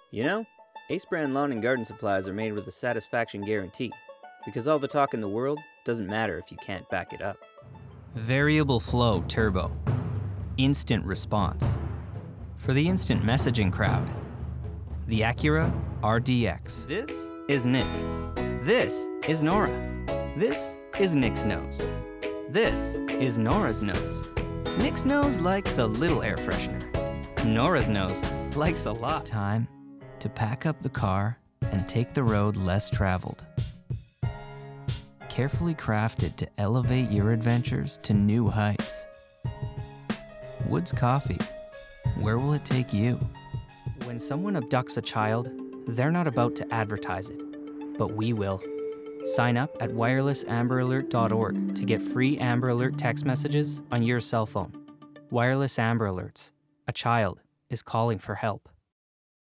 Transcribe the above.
You know, Ace Brand Lawn and Garden Supplies are made with a satisfaction guarantee, because all the talk in the world doesn't matter if you can't back it up. Variable Flow Turbo. Instant response. For the instant messaging crowd. The Acura RDX. This is Nick. This is Nora. This is Nick's nose. This is Nora's nose. Nick's nose likes a little air freshener. Nora's nose likes a lot. It's time to pack up the car and take the road less traveled. Carefully crafted to elevate your adventures to new heights. Woods Coffee. Where will it take you? When someone abducts a child, they're not about to advertise it, but we will. Sign up at wirelessamberalert.org to get free Amber Alert text messages on your cell phone. Wireless Amber Alerts. A child is calling for help.